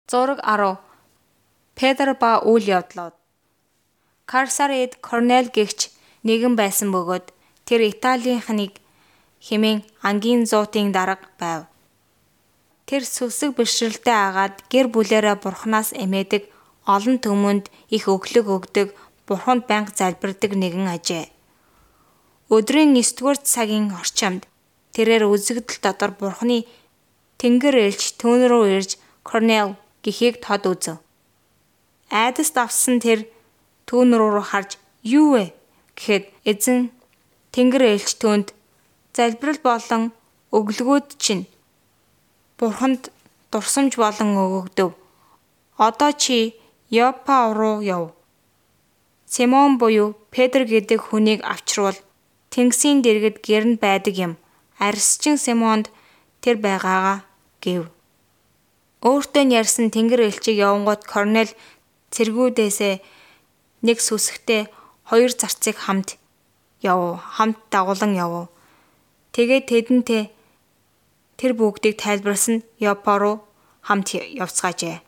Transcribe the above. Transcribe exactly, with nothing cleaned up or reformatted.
Зураг арав. Петр ба үйл явдлууд. Карсарид Корнел гэгч нэгэн байсан бөгөөд тэр Италийнхныг хэмээн ангийн зуутын дарга байв. Тэр сүсэг бэрхшээлтэй агаад гэр бүлээрээ Бурханаас эмээдэг, олон түмэнд их өглөг өгдөг, Бурханд байнга залбирдаг нэгэн ажээ. Өдрийн есдүгээр цагийн орчимд тэрээр үзэгдэл дотор Бурханы тэнгэр ээлж түүн рүү ирж Корнел гэхийг тод үзв. Айдаст авсан тэр түүн рүү харж "Юу вэ?" гэхэд эзэн тэнгэр ээлж түүнд "Залбирал болон өглөгүүд чинь Бурханд дурсамж болон өгөгдөв. Одоо чи Йоппа руу яв. Симон буюу Петр гэдэг хүнийг авчруул. Тэнгисийн дэргэд гэрн байдаг юм. Арьсчин Симонд тэр байгаагаа" гэв. Өөртөө нь ярьсан тэнгэр элчийг явангууд Корнел цэргүүдээсээ нэг сүсэгтэй хоёр зарцыг хамт яв, хамт дагуулan яв. Тэгээд тэдэнтэй тэр бүгдийг тайлбарласан Йоппа руу хамт явцгаажээ.